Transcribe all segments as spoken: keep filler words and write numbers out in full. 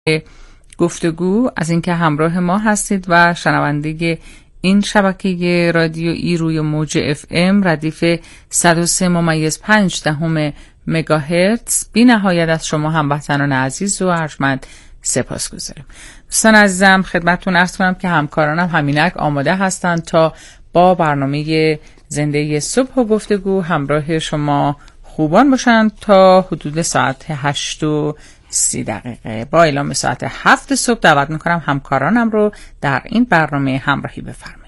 گفتگو، از اینکه همراه ما هستید و شنونده این شبکه رادیو ای روی موج اف ام ردیف صد و سه ممیز پنج دهم مگاهرتز بی نهایت از شما هموطنان عزیز و ارجمند سپاس گذاریم. دوستان عزیزم خدمتتون عرض کنم که همکارانم همینک آماده هستند تا با برنامه زنده صبح و گفتگو همراه شما خوبان باشند تا حدود ساعت هشت و سی دقیقه. با اعلام ساعت هفت صبح دعوت میکنم همکارانم رو در این برنامه همراهی بفرمایید.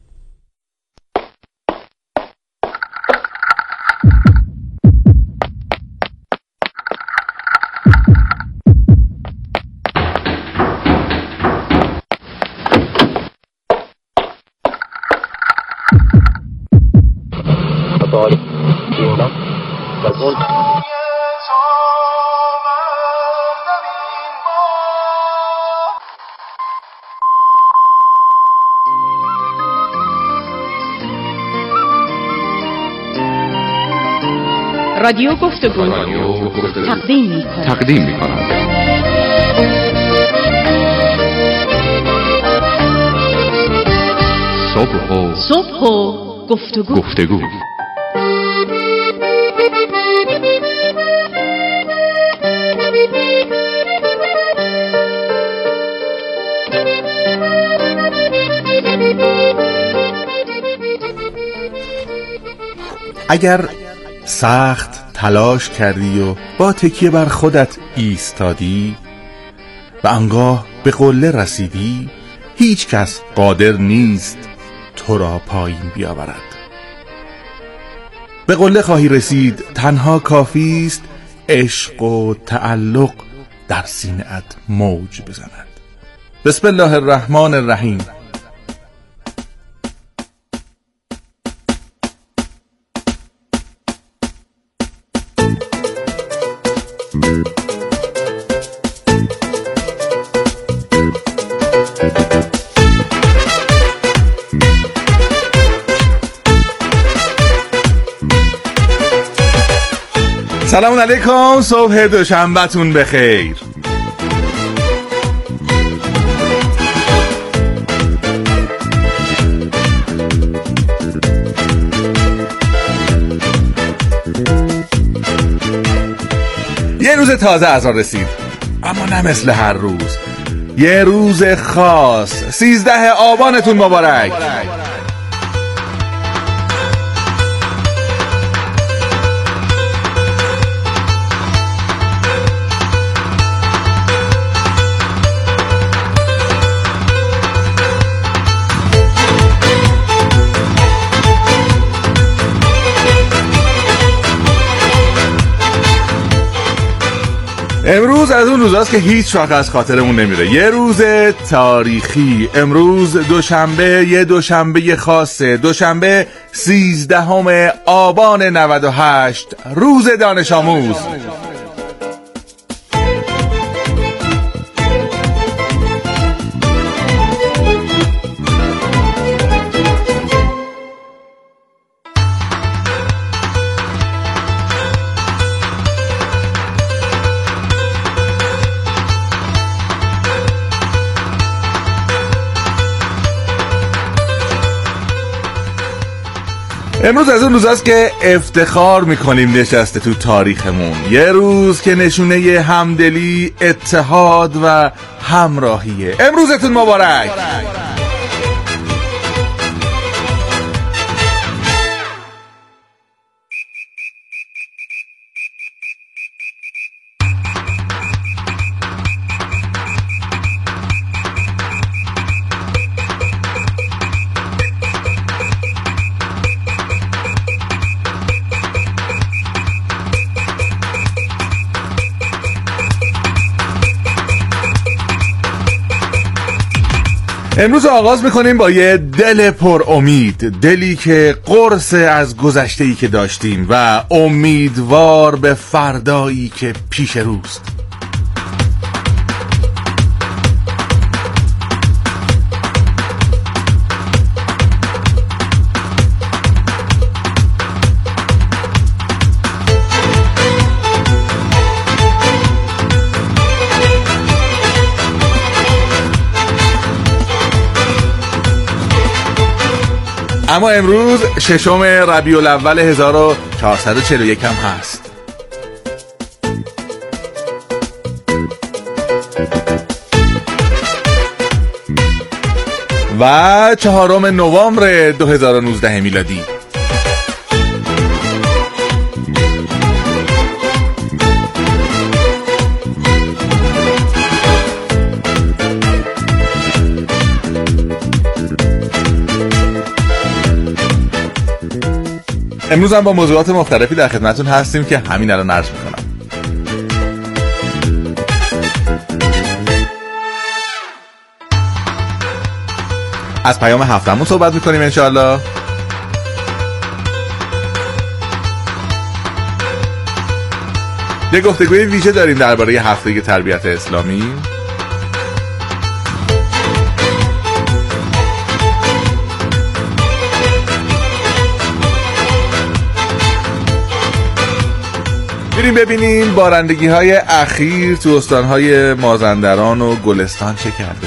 رادیو گفتگو تقدیم می‌کند. تقدیم می‌کند. صبح و صبح و گفتگو. گفتگو. اگر سخت تلاش کردی و با تکیه بر خودت ایستادی و آنگاه به قله رسیدی، هیچ کس قادر نیست تو را پایین بیاورد. به قله خواهی رسید، تنها کافی است عشق و تعلق در سینه‌ات موج بزند. بسم الله الرحمن الرحیم. سلام علیکم، صبح دوشنبه‌تون بخیر. یه روز تازه از آن رسید، اما نه مثل هر روز. یه روز خاص، سیزده آبانتون مبارک. امروز از اون روزاست که هیچ وقت از خاطرمون نمیره. یه روز تاریخی. امروز دوشنبه، یه دوشنبه خاصه، دوشنبه سیزدهم آبان نود و هشت، روز دانش آموز. امروز از اون روزاست که افتخار میکنیم نشسته تو تاریخمون. یه روز که نشونه همدلی، اتحاد و همراهیه. امروزتون مبارک. امروز آغاز میکنیم با یه دل پر امید، دلی که قرص از گذشته‌ای که داشتیم و امیدوار به فردایی که پیش روست. اما امروز ششم ربیع الاول هزار و چهارصد و چهل و یک هم هست و چهارم نوامبر دو هزار و نوزده میلادی. امروز هم با موضوعات مختلفی در خدمتون هستیم که همین الان عرض میکنم. از پیام هفتمون صحبت میکنیم انشاءالله. یه گفتگوی ویژه داریم درباره هفته تربیت اسلامی. بریم ببینیم بارندگی های اخیر تو استانهای مازندران و گلستان چه کرده.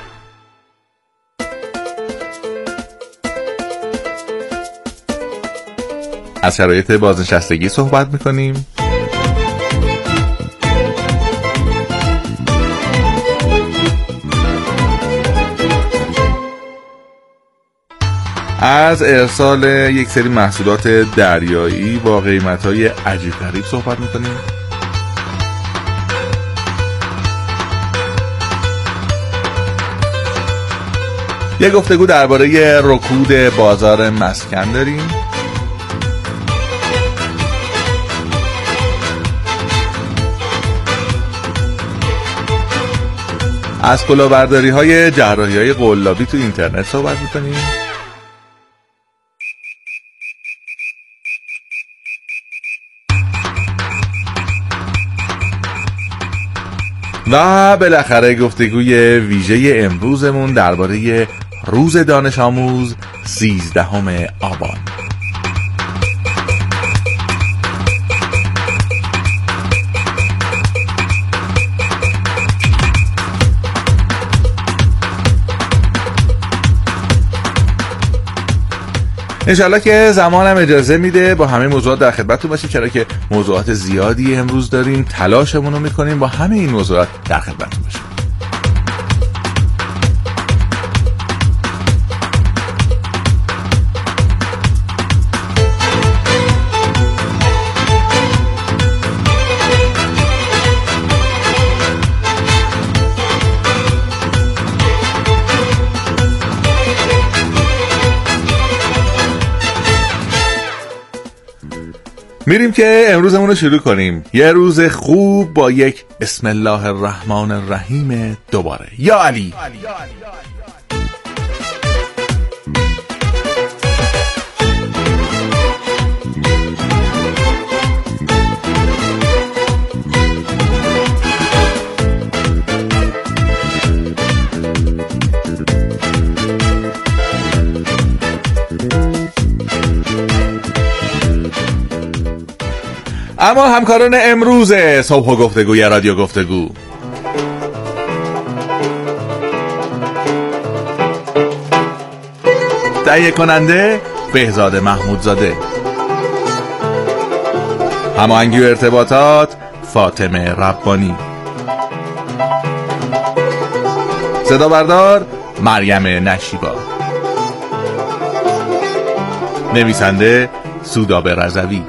از شرایط بازنشستگی صحبت میکنیم. از ارسال یک سری محصولات دریایی با قیمت‌های عجیب غریب صحبت می‌کنیم. یک گفتگو درباره رکود بازار مسکن داریم. از کلاهبرداری‌های جراحی‌های قلابی تو اینترنت صحبت می‌کنیم. و بالاخره گفتگوی ویژه امروزمون درباره روز دانش آموز سیزدهم آبان. انشالله که زمانم اجازه میده با همه موضوعات در خدمتتون باشیم، چرا که موضوعات زیادی امروز داریم. تلاشمون رو میکنیم با همه این موضوعات در خدمتتون باشیم. میریم که امروزمون رو شروع کنیم. یه روز خوب با یک بسم الله الرحمن الرحیم دوباره. یا علی. اما همکاران امروز صبح و گفتگو یا رادیو گفتگو: تهیه کننده بهزاد محمودزاده، هماهنگی و ارتباطات فاطمه ربانی، صدا بردار مریم نشیبا، نویسنده سودابه رضوی.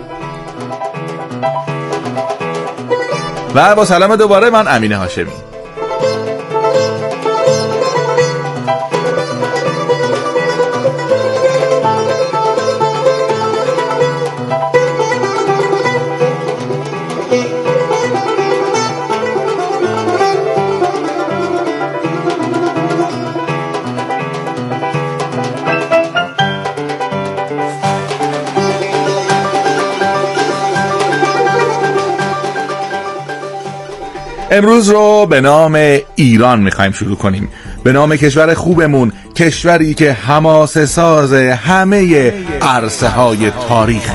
و با سلام دوباره من امین هاشمی. امروز رو به نام ایران میخوایم شروع کنیم، به نام کشور خوبمون، کشوری که حماسه ساز همه عرصه های تاریخه.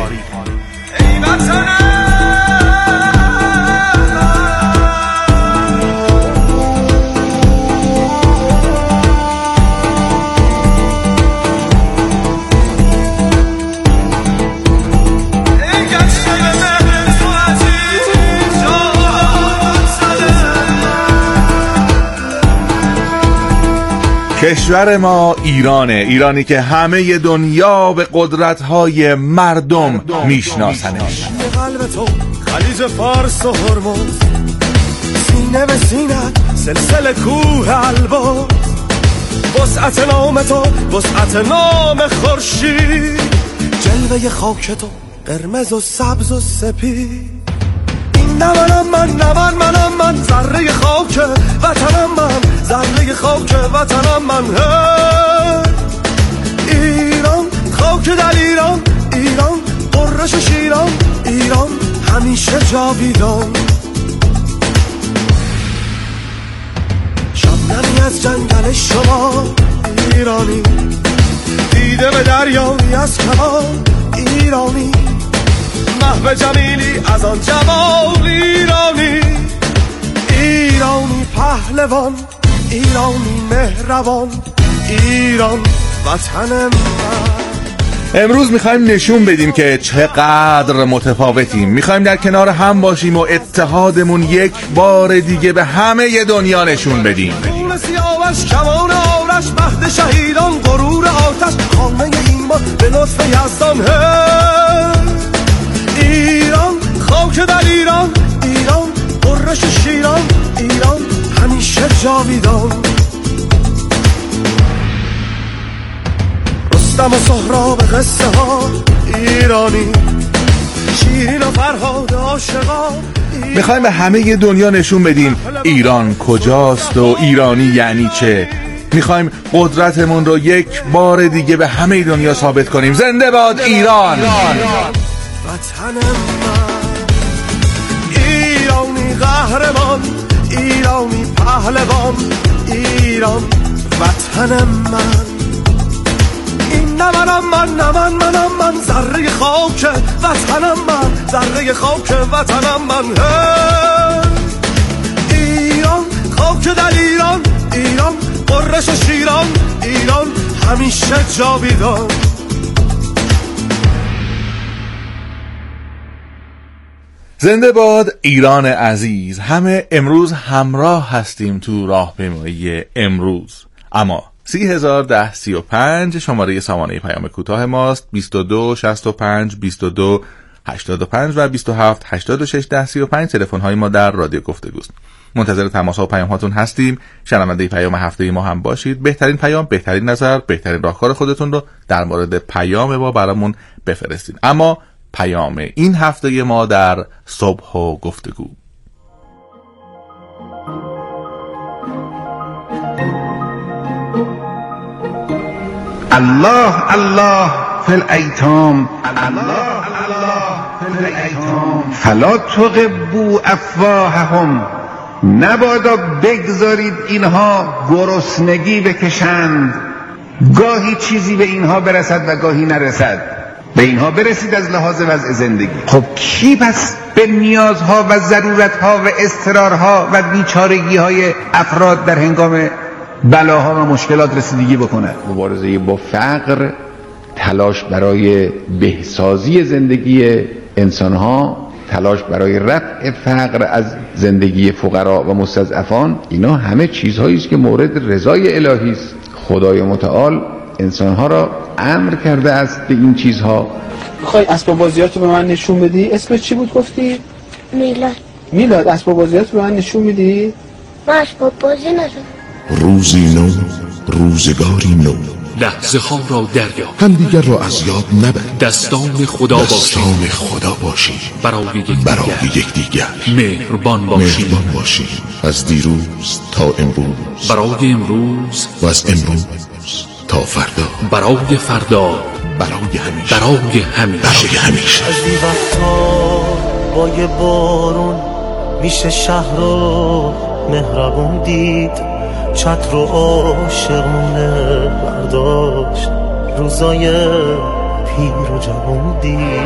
کشور ما ایرانه، ایرانی که همه دنیا به قدرت‌های مردم میشناسنش. قلب تو خلیج فارس و هرمز، سینه به سینت سلسله کوه البرز، وسعت نام تو وسعت نام خورشید، جلوه خاک تو قرمز و سبز و سپید. این نه منم من، نه من منم من، ذره خاک وطنم من، ذره خاک وطنم من. ایران خاک در ایران، ایران قرش شیران، ایران همیشه جاویدان. شبنمی از جنگل شما ایرانی، دیده به دریایی از کمان ایرانی، محو جمیلی از آن جمال ایرانی. ایرانی پهلوان، ایرانی مهربان، ایران وطن من. امروز میخوایم نشون بدیم که چقدر متفاوتیم. میخوایم در کنار هم باشیم و اتحادمون یک بار دیگه به همه دنیا نشون بدیم. خون سیاوش کمان آرش، مهد شهیدان غرور آتش، خانه ایمان به لطف یزدان. ایران خاک در ایران، ایران قرش شیران، ایران همیشه جاویدان. رستم و سهراب قصه ها ایرانی، شیرین و فرهاد عاشقان. میخوایم به همه دنیا نشون بدیم ایران کجاست و ایرانی یعنی چه. میخوایم قدرتمون رو یک بار دیگه به همه دنیا ثابت کنیم. زنده باد ایران! وطن من ایرانی قهرمان، ایرانی پهلوان، ایران وطن من. این نه منم من، نه من منم من، ذره خاک وطنم من، ذره خاک وطنم من. ایران خاک در ایران، ایران قرش شیران، ایران همیشه جاویدان. زنده باد ایران عزیز. همه امروز همراه هستیم تو راهپیمایی امروز. اما سی هزار ده سی و پنج شماره سامانه پیام کوتاه ماست. بیست و دو شصت و پنج بیست و دو هشتاد و پنج و بیست و هفت هشتاد و شش ده سی و پنج تلفن های ما در رادیو گفتگوست. منتظر تماس و پیام هاتون هستیم. شنونده پیام هفته ما هم باشید. بهترین پیام، بهترین نظر، بهترین راهکار خودتون رو در مورد پیام ما برامون بفرستید. اما پیام این هفته ما در صبح و گفتگو. الله الله فی الایتام، الله الله فی الایتام، فلا تغبوا افواههم، نبادا بگذارید اینها گرسنگی بکشند. گاهی چیزی به اینها برسد و گاهی نرسد. به اینها برسید از لحاظ وضع زندگی. خب کی پس به نیازها و ضرورتها و اضطرارها و بیچارگی‌های افراد در هنگام بلاها و مشکلات رسیدگی بکنه؟ مبارزه با فقر، تلاش برای بهسازی زندگی انسانها، تلاش برای رفع فقر از زندگی فقرا و مستضعفان، اینا همه چیزهایی است که مورد رضای الهی است. خدای متعال انسانها را امر کرده است به این چیزها. میخوای اسباب بازیاتو به من نشون بدی؟ اسمش چی بود گفتی؟ میلاد. میلاد، اسباب بازیاتو به من نشون میدی؟ من اسباب بازی ندارم. روزی نو، روزگاری نو، لحظه ها را دریا، همدیگر را از یاد نبرید. دستان خدا باشید، دستان خدا باشید، برای یکدیگر برای یکدیگر مهربان باشید. مهربان باشید. از دیروز تا امروز، برای امروز و از امروز تا فردا، برای فردا، برای همیشه، برای همیشه، برای همیشه. از این وقتا با یه بارون میشه شهر رو مهربون دید، چتر و عاشقونه برداشت، روزای پیر و جوون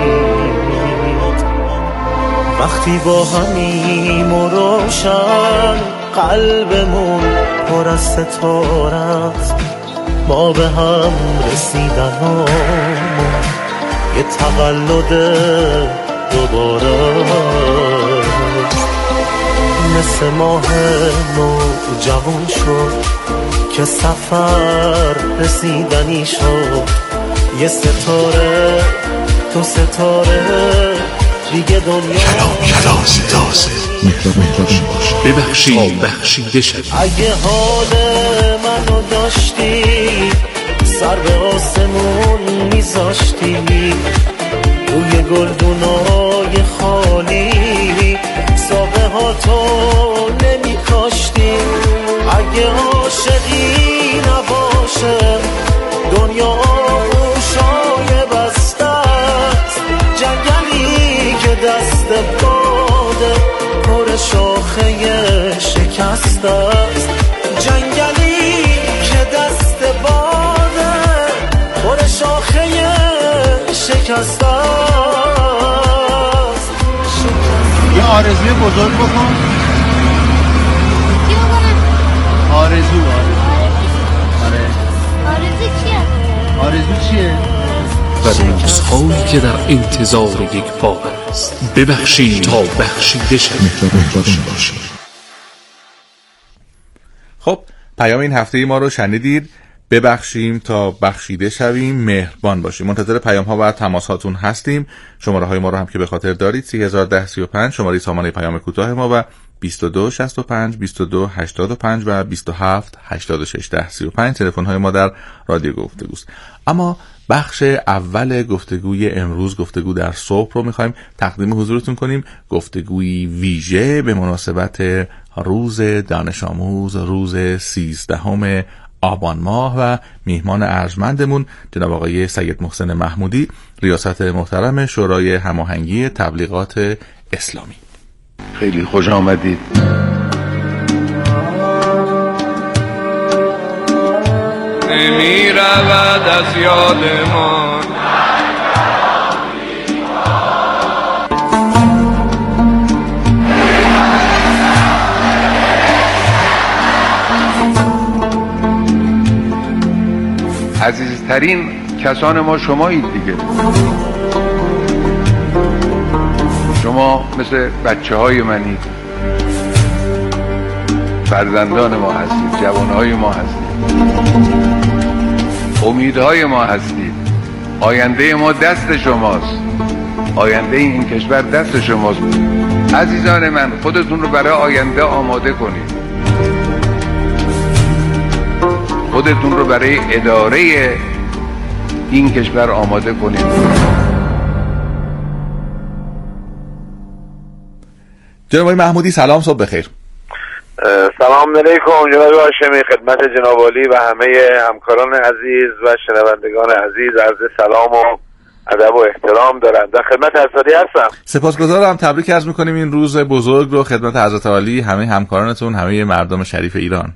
دید. وقتی با همیم و روشن قلبمون پر از ستارت، ما به هم رسیدن همون یه تولد دوباره، مثل ماه نو جوان شد که سفر رسیدنی شد، یه ستاره تو ستاره دیگه دنیا کلاس تازه ببخشید بخشیده شد. اگه حال منو داشتی سر به آسمون میذاشتی، روی گلدونای خالی ساقه ها تو نمی کاشتی. اگه عاشقی نباشه دنیا آغوشای بسته است، جنگلی که دست باده پر شاخه شکسته است، جنگلی که دست باده پر شاخه شکسته است. یه آرزوی بزرگ بکن. آرزو آرزو آره. آرزو چیه؟ آرزو چیه؟ و روزهایی که در انتظار یک پا است، ببخشید تا بخشیده شد. خب پیام این هفته ای ما رو شنیدید. ببخشیم تا بخشیده شویم، مهربان باشیم. منتظر پیام ها و تماس هاتون هستیم. شماره های ما رو هم که به خاطر دارید: سی هزار و ده سی و پنج شماره سامانه پیام کوتاه ما و بیست و دو شصت و پنج بیست و دو هشتاد و پنج و بیست و هفت هشتاد و شش ده سی و پنج تلفن های ما در رادیو گفتگوست. اما بخش اول گفتگوی امروز، گفتگو در صبح رو میخوایم تقدیم حضورتون کنیم. گفتگوی ویژه به مناسبت روز دانش آموز، روز سیزدهم آبان ماه و میهمان ارجمندمون جناب آقای سید محسن محمودی، ریاست محترم شورای هماهنگی تبلیغات اسلامی. خیلی خوش آمدید. نمی رود از یادمان عزیزترین کسان ما شمایید دیگه. شما مثل بچه های منید، فرزندان ما هستید، جوانهای ما هستید، امیدهای ما هستید. آینده ما دست شماست، آینده این کشور دست شماست. عزیزان من، خودتون رو برای آینده آماده کنید، خودتون رو برای اداره این کشور آماده کنید. جناب آقای محمودی سلام، صبح بخیر. سلام علیکم جناب هاشمی، خدمت جناب عالی و همه همکاران عزیز و شنوندگان عزیز عرض سلام و ادب و احترام دارم. در خدمت حضرت هستم. سپاسگزارم. تبریک عرض می‌کنیم این روز بزرگ رو خدمت حضرت عالی، همه همکارانتون، همه مردم شریف ایران.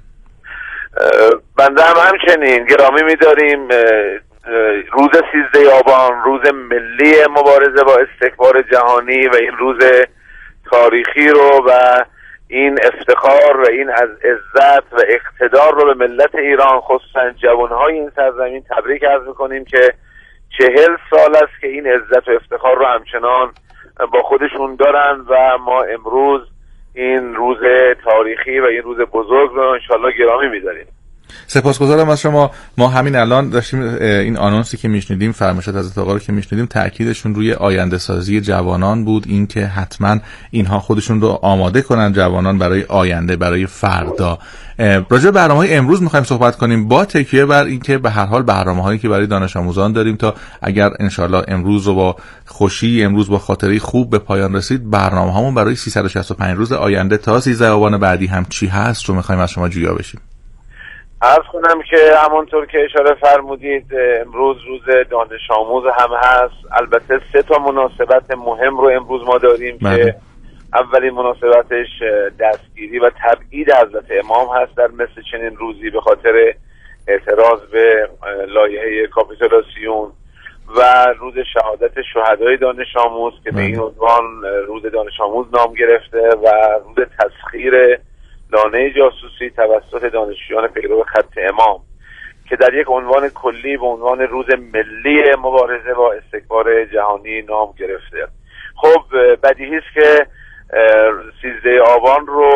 بنده هم همچنین گرامی می‌داریم روز سیزده آبان، روز ملی مبارزه با استکبار جهانی و این روز تاریخی رو و این افتخار و این از عزت و اقتدار رو به ملت ایران، خصوصا جوانهای این سرزمین تبریک عرض میکنیم که چهل سال است که این عزت و افتخار رو همچنان با خودشون دارن و ما امروز این روز تاریخی و این روز بزرگ رو انشالله گرامی میداریم. سپاسگزارم از شما. ما همین الان داشتیم این آنونسی که میشنیدیم، فرمایشات از آقا رو که میشنیدیم، تاکیدشون روی آینده سازی جوانان بود، این که حتما اینها خودشون رو آماده کنن جوانان برای آینده، برای فردا. راجع به برنامه‌های امروز می‌خوایم صحبت کنیم با تکیه بر اینکه به هر حال برنامه‌هایی که برای دانش آموزان داریم تا اگر انشالله امروز رو با خوشی، امروز با خاطره خوب به پایان رسید، برنامه‌هامون برای سیصد و شصت و پنج روز آینده تا سیزده آبان بعدی هم چی هست رو می‌خوایم از شما جویا بشیم. عرض کنم که همونطور که اشاره فرمودید امروز روز دانش آموز هم هست. البته سه تا مناسبت مهم رو امروز ما داریم بله. که اولین مناسبتش دستگیری و تبعید حضرت امام هست در مثل چنین روزی به خاطر اعتراض به لایحه کاپیتولاسیون، و روز شهادت شهدای دانش آموز که بله. به این عنوان روز دانش آموز نام گرفته، و روز تسخیر لانه جاسوسی توسط دانشجویان پیرو خط امام که در یک عنوان کلی به عنوان روز ملی مبارزه با استکبار جهانی نام گرفته. خب بدیهی است که سیزده آبان رو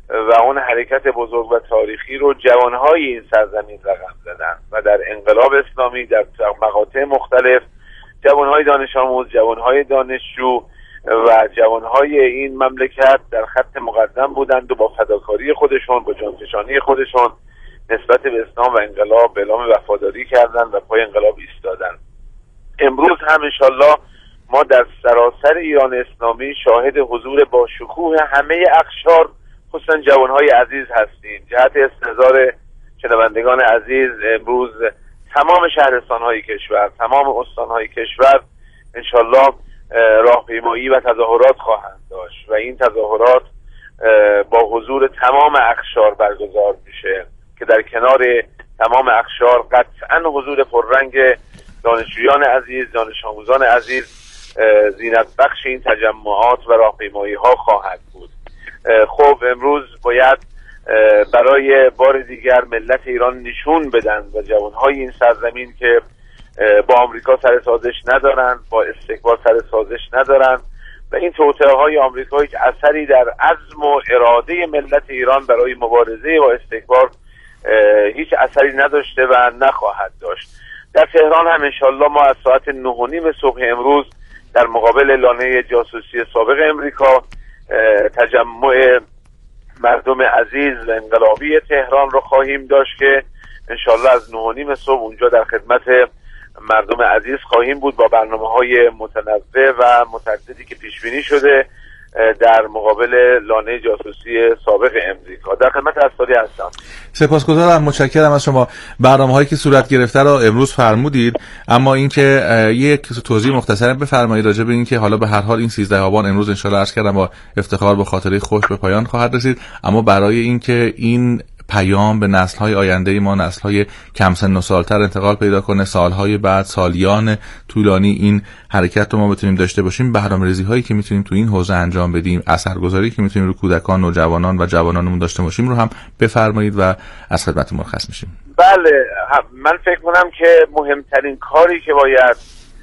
و اون حرکت بزرگ و تاریخی رو جوانهای این سرزمین رقم زدن و در انقلاب اسلامی در مقاطع مختلف جوانهای دانش آموز، جوانهای دانشجو و جوانهای این مملکت در خط مقدم بودند و با فداکاری خودشون، با جانفشانی خودشون نسبت به اسلام و انقلاب اعلام وفاداری کردند و پای انقلاب ایستادند. امروز هم انشالله ما در سراسر ایران اسلامی شاهد حضور با شکوه همه اقشار خصوصا جوانهای عزیز هستیم. جهت استحضار شنوندگان عزیز، امروز تمام شهرستانهای کشور، تمام استانهای کشور انشالله راهپیمایی و تظاهرات خواهند داشت و این تظاهرات با حضور تمام اقشار برگزار میشه که در کنار تمام اقشار قطعا حضور پررنگ دانشجویان عزیز، دانش آموزان عزیز زینت بخش این تجمعات و راهپیمایی ها خواهد بود. خب امروز باید برای بار دیگر ملت ایران نشون بدن و جوانهای این سرزمین که با آمریکا سر سازش ندارن، با استکبار سر سازش ندارن و این توطئه های آمریکا هیچ اثری در عزم و اراده ملت ایران برای مبارزه با استکبار هیچ اثری نداشته و نخواهد داشت. در تهران هم انشالله ما از ساعت نه و نیم صبح امروز در مقابل لانه جاسوسی سابق امریکا تجمع مردم عزیز و انقلابی تهران رو خواهیم داشت که انشالله از نه و نیم صبح اونجا در خدمت مردم عزیز خواهیم بود با برنامه‌های متنوع و متعددی که پیش بینی شده در مقابل لانه جاسوسی سابق امریکا. در خدمت اساتید هستم. سپاسگزارم، متشکرم از شما. برنامه‌هایی که صورت گرفته را امروز فرمودید، اما اینکه یک توضیح مختصر بفرمایید راجع به اینکه حالا به هر حال این سیزده آبان امروز ان شاءالله عرض کردم با افتخار با خاطره خوش به پایان خواهد رسید، اما برای اینکه این پیام به نسل‌های آینده ما، نسل‌های کم سن و سال‌تر انتقال پیدا کنه، سال‌های بعد، سالیان طولانی این حرکت رو ما بتونیم داشته باشیم، برنامه‌ریزی‌هایی که میتونیم تو این حوزه انجام بدیم، اثرگذاری که میتونیم رو کودکان، نوجوانان و جوانانمون داشته باشیم رو هم بفرمایید و از خدمت مرخص میشیم. بله، من فکر کنم که مهمترین کاری که باید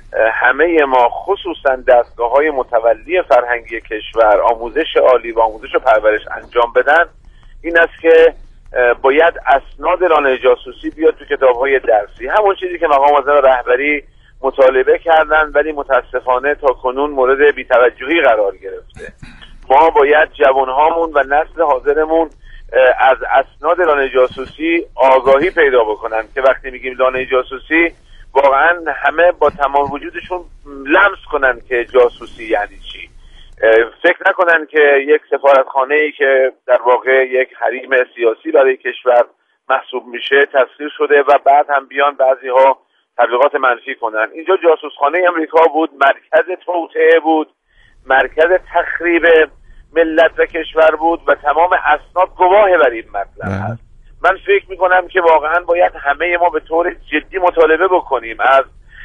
همه ما خصوصا دستگاه‌های متولی فرهنگی کشور، آموزش عالی و آموزش و پرورش انجام بدن این است که باید اسناد لانه جاسوسی بیاد تو کتاب‌های درسی، همون چیزی که مقام معظم رهبری مطالبه کردن ولی متاسفانه تا کنون مورد بی‌توجهی قرار گرفته. ما باید جوانهامون و نسل حاضرمون از اسناد لانه جاسوسی آگاهی پیدا بکنن که وقتی میگیم لانه جاسوسی واقعا همه با تمام وجودشون لمس کنن که جاسوسی یعنی چی. فکر نکنن که یک سفارتخانه‌ای که در واقع یک حریم سیاسی برای کشور محسوب میشه تسخیر شده و بعد هم بیان بعضی‌ها تبلیغات منفی کنن. اینجا جاسوسخانه امریکا بود، مرکز توطئه بود، مرکز تخریب ملت و کشور بود و تمام اسناد گواه بر این مطلب هست. من فکر میکنم که واقعا باید همه ما به طور جدی مطالبه بکنیم از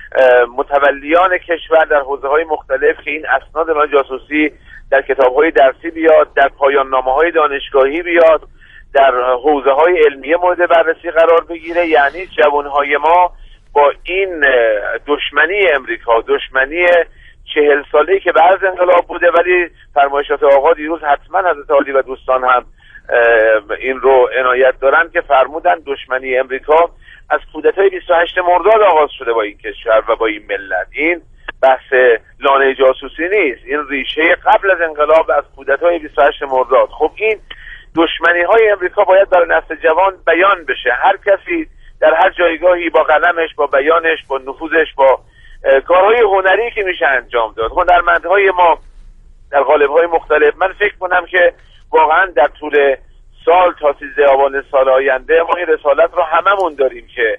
متولیان کشور در حوزه‌های مختلف که این اسناد لانه جاسوسی در کتاب‌های درسی بیاد، در پایان نامه‌های دانشگاهی بیاد، در حوزه‌های علمیه مورد بررسی قرار بگیره. یعنی جوان‌های ما با این دشمنی امریکا، دشمنی چهل ساله‌ای که بعد از انقلاب بوده، ولی فرمایشات آقا دیروز حتما حضرت عالی و دوستان هم این رو عنایت دارن که فرمودن دشمنی امریکا از کودتای بیست و هشت مرداد آغاز شده با این کشور و با این ملت. این بحث لانه جاسوسی نیست، این ریشه قبل از انقلاب از کودتای بیست و هشت مرداد. خب این دشمنی های امریکا باید برای نسل جوان بیان بشه. هر کسی در هر جایگاهی با قلمش، با بیانش، با نفوذش، با کارهای هنری که میشه انجام داد، هنرمندهای ما در قالب‌های مختلف، من فکر کنم که واقعا در طول سال تا سیزده آبان سال آینده ما این رسالت رو هممون داریم که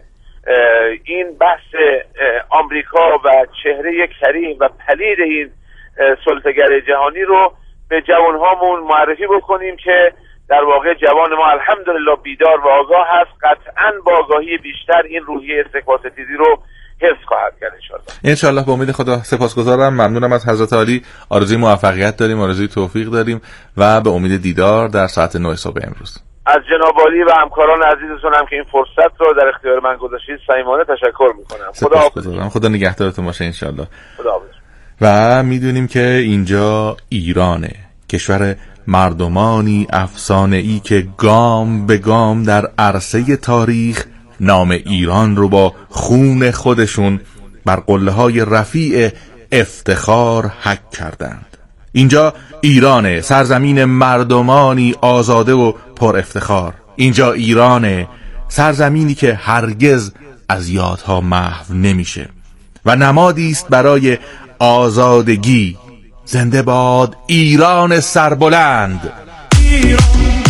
این بحث آمریکا و چهره کریم و پلید این سلطه‌گر جهانی رو به جوانهامون معرفی بکنیم که در واقع جوان ما الحمدلله بیدار و آگاه هست، قطعاً با آگاهی بیشتر این روحیه استکبارستیزی رو حفظ خواهد کرد انشالله. انشالله به امید خدا. سپاسگزارم، ممنونم از حضرت عالی. آرزوی موفقیت داریم، آرزوی توفیق داریم و به امید دیدار در ساعت نه صبح امروز. از جناب عالی و همکاران عزیزتون هم که این فرصت رو در اختیار من گذاشتید صمیمانه تشکر میکنم. خدا حافظ. خدا نگهدارتون باشه انشالله. خدا حافظ. و میدونیم که اینجا ایرانه، کشور مردمانی افسانه‌ای که گام به گام در عرصه تاریخ نام ایران رو با خون خودشون بر قله‌های رفیع افتخار حک کردند. اینجا ایرانه، سرزمین مردمانی آزاده و پر افتخار. اینجا ایرانه، سرزمینی که هرگز از یادها محو نمیشه و نمادی است برای آزادگی. زنده باد ایران سربلند. ایران.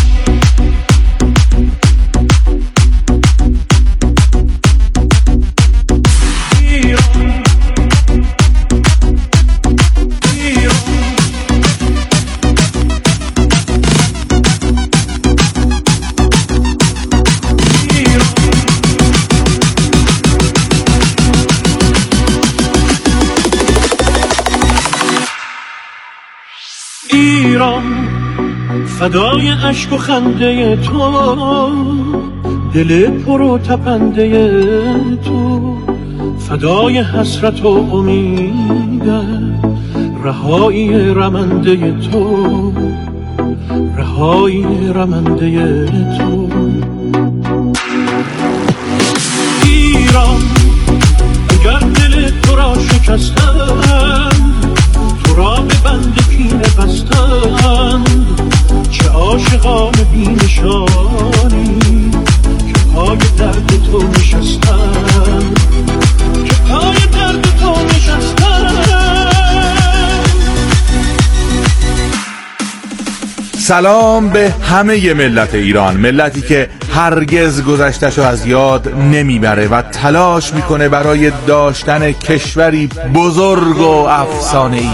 ایران فدای اشک و خنده تو، دل پر و تپنده تو، فدای حسرت و امید رهایی رمنده تو، رهایی رمنده تو. ایران اگر دل تو را شکستند، تو را به بند کینه بستند، چه عاشقان بی‌نشانی که پای درد تو نشستند، که پای درد تو نشستند. سلام به همه ملت ایران، ملتی که هرگز گذشتشو از یاد نمیبره و تلاش میکنه برای داشتن کشوری بزرگ و افسانه‌ای.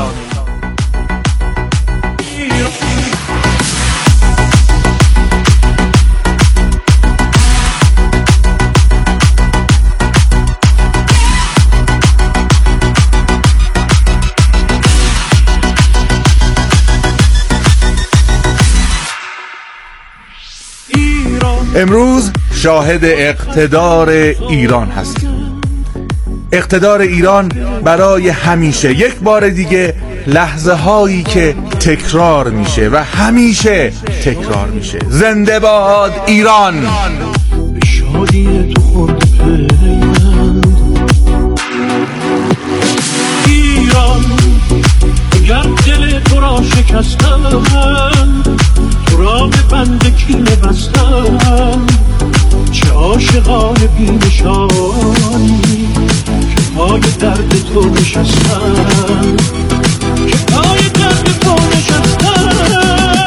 امروز شاهد اقتدار ایران هستیم. اقتدار ایران برای همیشه. یک بار دیگه لحظه هایی که تکرار میشه و همیشه تکرار میشه. زنده باد ایران. به شادی تو خورد پیوند ایران، اگر دل تو را شکستند، تو را به بند کینه بستند، چه عاشقان بی‌نشانی که پای درد تو نشستند، که پای درد تو نشستند.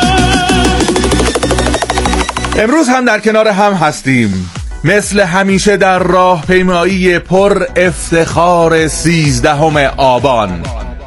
امروز هم در کنار هم هستیم، مثل همیشه در راهپیمایی پر افتخار سیزدهم آبان.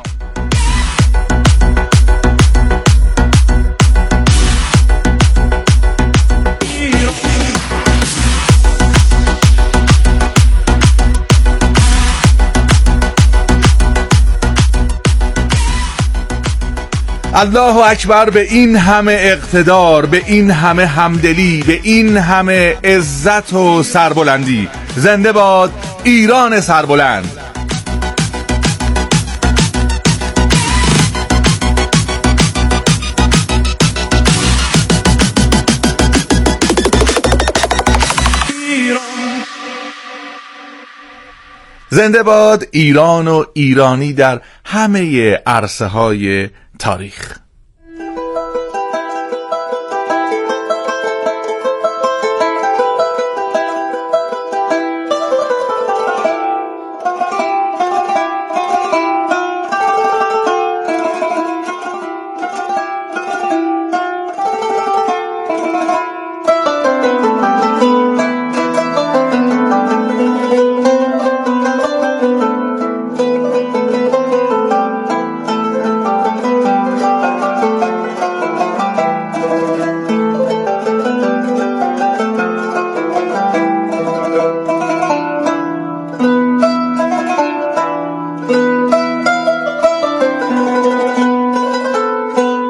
الله اکبر به این همه اقتدار، به این همه همدلی، به این همه عزت و سربلندی. زنده باد ایران سربلند. زنده باد ایران و ایرانی در همه عرصه های تاریخ.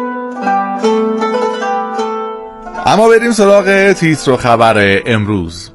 اما بریم سراغ تیتر و خبر امروز.